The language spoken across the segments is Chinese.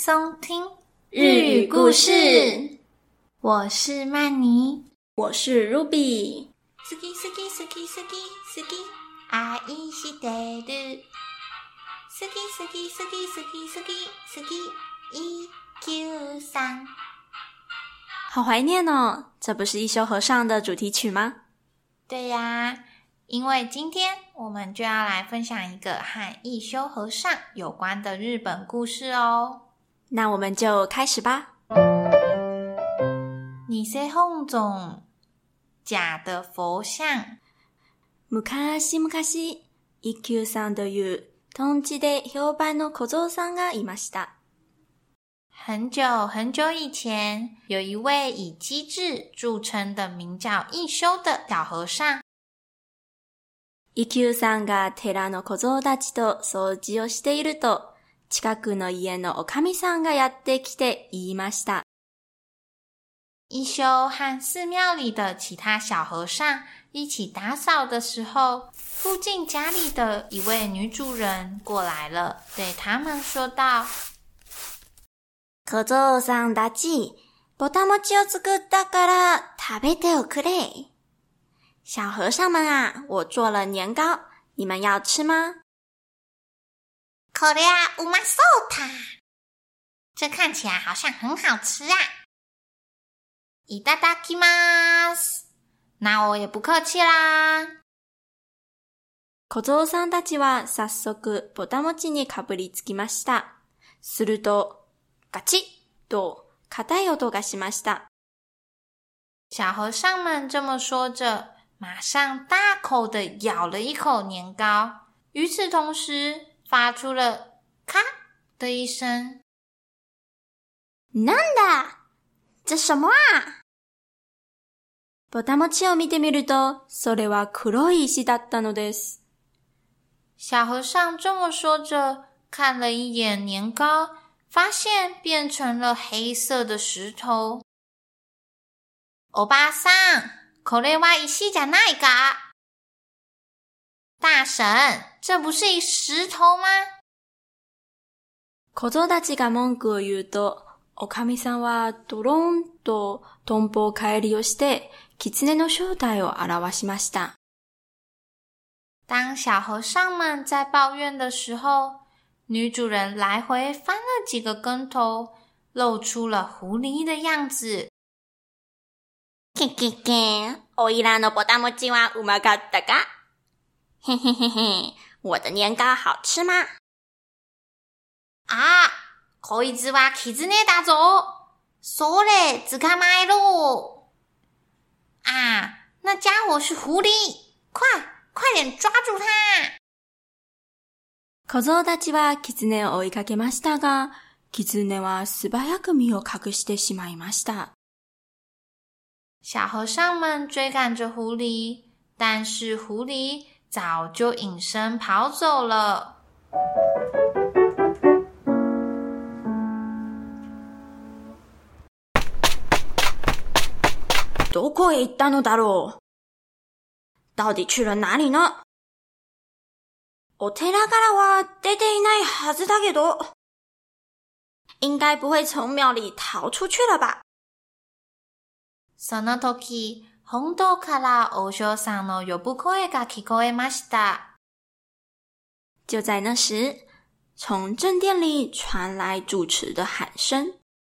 松听日语故事。我是曼妮， 我是 Ruby。 好き好き好き好き好き愛してる。好き好き好き好き好き好き193。 好怀念哦，这不是一休和尚的主题曲吗？ 对呀，因为今天我们就要来分享一个和一休和尚有关的日本故事哦。 那我们就开始吧。 偽本尊，假的佛像。 昔々、193というとんちで評判の小僧さんがいました。 很久很久以前，有一位以机智著称的名叫一休的小和尚。 193が寺の小僧たちと掃除をしていると、近くの家のおかみさんがやってきて言いました。 一休和寺庙里的其他小和尚一起打扫的时候，附近家里的一位女主人过来了，对他们说道： 小僧さんたち、ぼたもちを作ったから食べておくれ。小和尚们啊，我做了年糕，你们要吃吗？ こりゃうまそうだ。这看起来好像很好吃啊。いただきます。那我也不客气啦。 小僧さんたちは早速ぼたもちにかぶりつきました。すると、ガチッと硬い音がしました。 小和尚们这么说着，马上大口地咬了一口年糕，与此同时发出了咔的一声。 なんだ？这什么啊？ぼたもちを見てみると、それは黒い石だったのです。 小和尚这么说着，看了一眼年糕，发现变成了黑色的石头。おばさん、これは石じゃないか？大婶，这不是石头吗？ 小僧たちが文句を言うと、おかみさんはドローンと遁法返りをして、狐の正体を表しました。 当小和尚们在抱怨的时候，女主人来回翻了几个跟头，露出了狐狸的样子。 おいらのぼたもちはうまかったか？嘿嘿嘿嘿，我的年糕好吃吗？ あ、こいつは狐だぞ。それ、捕まえろ。啊，那家伙是狐狸，快点抓住他。 小僧たちは狐を追いかけましたが、狐は素早く身を隠してしまいました。 小和尚们追赶着狐狸，但是狐狸早就隐身跑走了。 どこへ行ったのだろう？到底去了哪里呢？お寺からは出ていないはずだけど，应该不会从庙里逃出去了吧？ その時、本堂から和尚さんの呼ぶ声が聞こえました。 就在那时，从正殿里传来主持的喊声：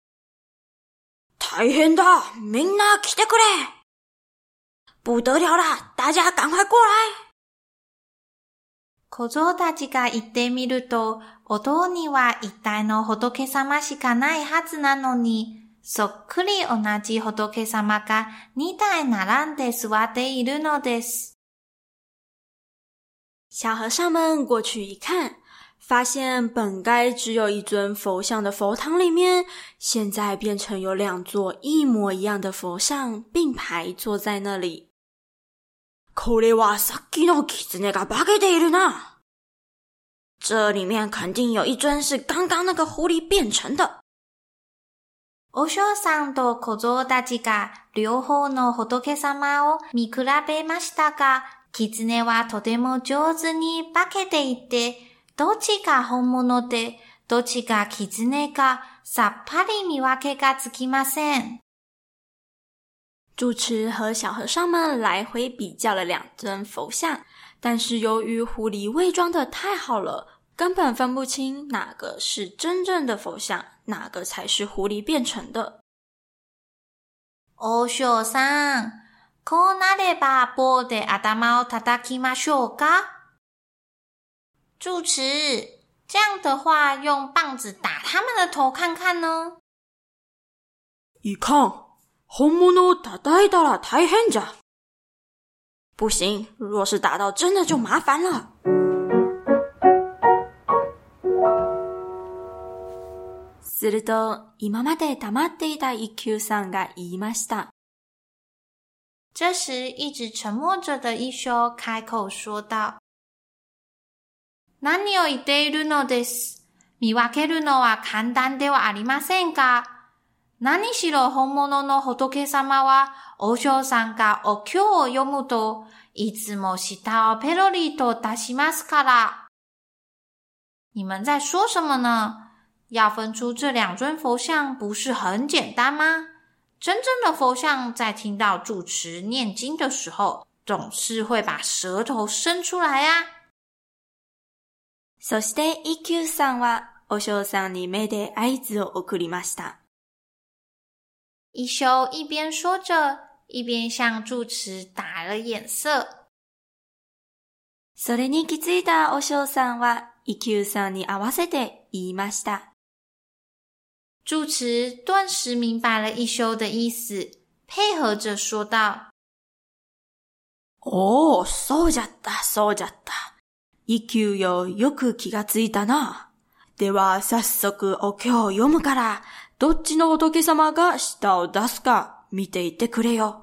大変だ！みんな来てくれ！不得了了！大家赶快过来！ 小僧たちが行ってみると、お堂には一体の仏様しかないはずなのに、そっくり同じ仏様が2体並んで座っているのです。 小和尚们过去一看，发现本该只有一尊佛像的佛堂里面，现在变成有2座一模一样的佛像并排坐在那里。これはさっきの狐が化けているな。这里面肯定有一尊是刚刚那个狐狸变成的。 和尚さんと小僧たちが両方の仏様を見比べましたが、狐はとても上手に化けていて、どっちが本物で、 どっちが狐かさっぱり見分けがつきません。 住持和小和尚们来回比较了两尊佛像，但是由于狐狸伪装得太好了，根本分不清哪个是真正的佛像，哪个才是狐狸变成的。 和尚さん、こうなれば棒で頭を叩きましょうか？住持，这样的话用棒子打他们的头看看呢？ いかん、本物を叩いたら大変じゃ。不行，若是打到真的就麻烦了。すると、今まで黙っていた一休さんが言いました。 这时，一直沉默着的一休开口说道：“何を言っているのです。見分けるのは簡単ではありませんか。何しろ本物の仏様は、和尚さんがお経を読むと、いつも舌をペロリと出しますから。”你们在说什么呢？要分出这两尊佛像不是很简单吗？真正的佛像在听到住持念经的时候，总是会把舌头伸出来啊。 そして一休さんは和尚さんに目で合図を送りました。 一休一边说着，一边向住持打了眼色。 それに気づいた和尚さんは一休さんに合わせて言いました。 住持顿时明白了一休的意思，配合着说道：“ おー、そうじゃった、そうじゃった。一休よ、よく気がついたな。では、早速お経を読むから、どっちの仏様が舌を出すか見ていてくれよ。”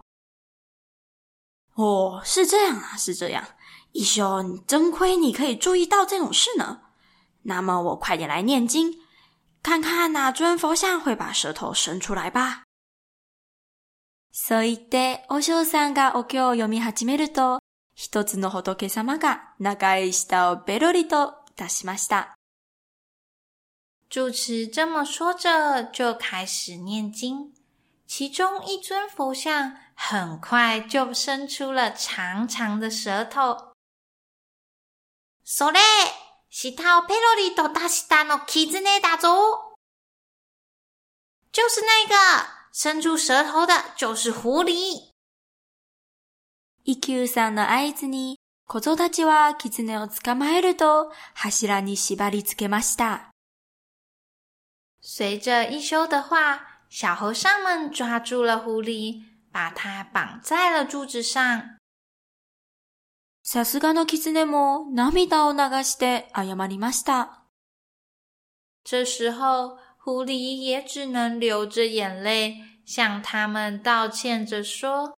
哦，是这样啊，是这样。一休，你真亏你可以注意到这种事呢。那么我快点来念经。看看哪尊佛像会把舌头伸出来吧。そう言って和尚さんがお経を読み始めると、一つの仏様が長い舌をベロリと出しました。 住持这么说着就开始念经，其中一尊佛像很快就伸出了长长的舌头。それ！舌をペロリと出したの狐だぞ！就是那个伸出舌头的，就是狐狸。 一休さんの合図に、小僧たちは狐を捕まえると柱に縛り付けました。 随着一休的话，小和尚们抓住了狐狸，把它绑在了柱子上。 さすがの狐も涙を流して謝りました。 这时候，狐狸也只能流着眼泪向他们道歉着说：“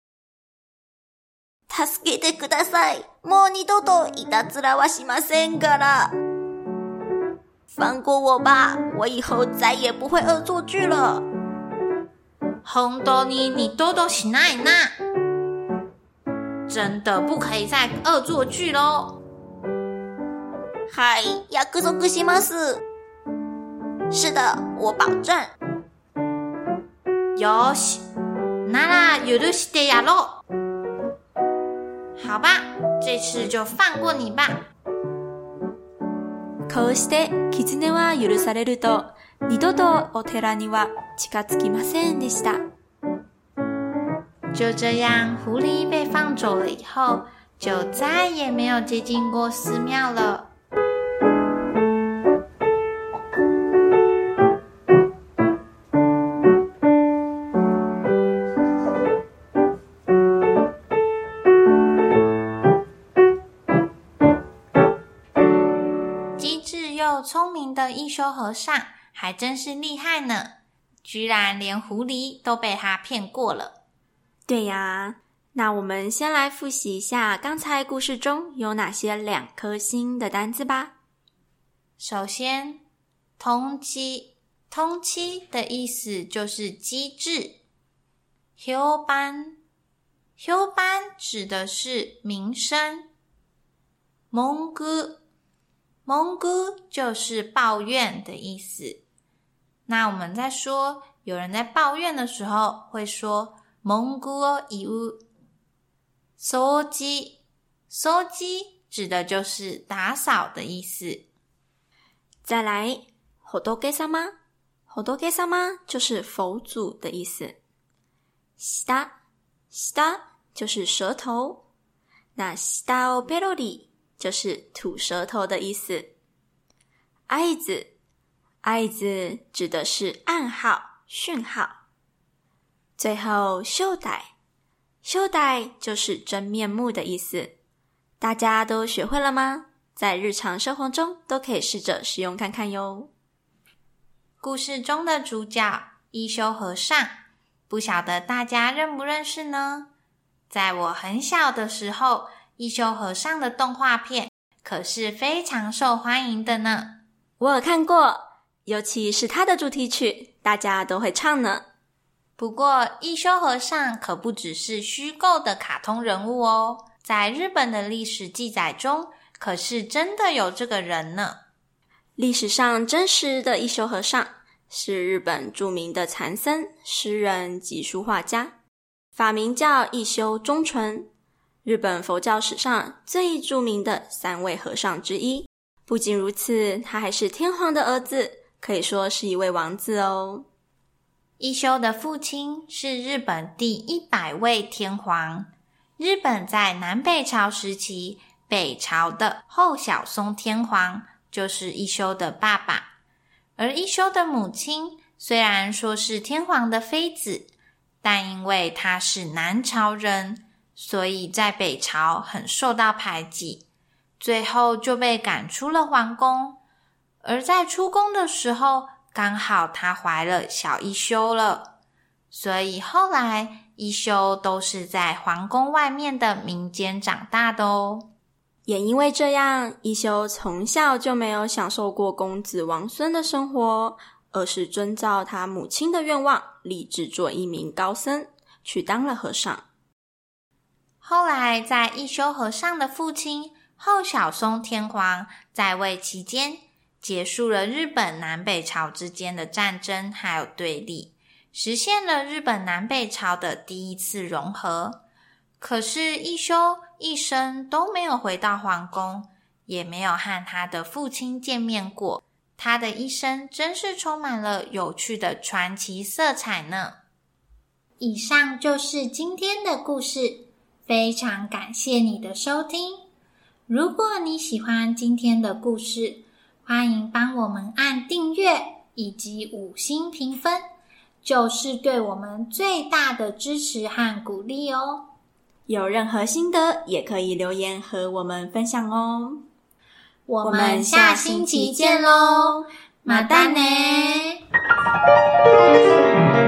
助けてください。もう二度といたずらはしませんから。放过我吧，我以后再也不会恶作剧了。” 本当に二度としないな。真的不可以再恶作劇咯。 はい、約束します。是的，我保证。 よし、なら許してやろう。好吧，这次就放过你吧。 こうして狐は許されると、二度とお寺には近づきませんでした。 就这样，狐狸被放走了以后，就再也没有接近过寺庙了。机智又聪明的一休和尚还真是厉害呢，居然连狐狸都被他骗过了。 对呀，那我们先来复习一下刚才故事中有哪些2颗星的单字吧。 首先，通知的意思就是机智。評判指的是名声。文句蒙古就是抱怨的意思。那我们在说有人在抱怨的时候，会说蒙古を言う。掃除，掃除指的就是打扫的意思。 再来，仏様，仏様就是佛祖的意思。舌，舌就是舌头。那舌をペロリ就是吐舌頭的意思。合図，合図指的是暗号、讯号。最后，秀台，秀台就是真面目的意思。大家都学会了吗？在日常生活中都可以试着使用看看哟。 故事中的主角一休和尚，不晓得大家认不认识呢？在我很小的时候，一休和尚的动画片可是非常受欢迎的呢。 我有看过，尤其是他的主题曲，大家都会唱呢。 不过，一休和尚可不只是虚构的卡通人物哦，在日本的历史记载中，可是真的有这个人呢。 历史上真实的一休和尚是日本著名的禅僧、诗人及书画家，法名叫一休忠纯，日本佛教史上最著名的3位和尚之一。不仅如此，他还是天皇的儿子，可以说是一位王子哦。 一休的父亲是日本第100位天皇。日本在南北朝时期，北朝的后小松天皇就是一休的爸爸。而一休的母亲虽然说是天皇的妃子，但因为她是南朝人，所以在北朝很受到排挤，最后就被赶出了皇宫。而在出宫的时候，刚好她怀了小一休了，所以后来一休都是在皇宫外面的民间长大的哦。 也因为这样，一休从小就没有享受过公子王孙的生活，而是遵照他母亲的愿望，立志做一名高僧，去当了和尚。 后来在一休和尚的父亲后小松天皇在位期间，结束了日本南北朝之间的战争还有对立，实现了日本南北朝的第一次融合。可是一休一生都没有回到皇宫，也没有和他的父亲见面过。他的一生真是充满了有趣的传奇色彩呢。以上就是今天的故事，非常感谢你的收听。如果你喜欢今天的故事，欢迎帮我们按订阅以及5星评分，就是对我们最大的支持和鼓励哦。 有任何心得也可以留言和我们分享哦。 我们下星期见咯，またね。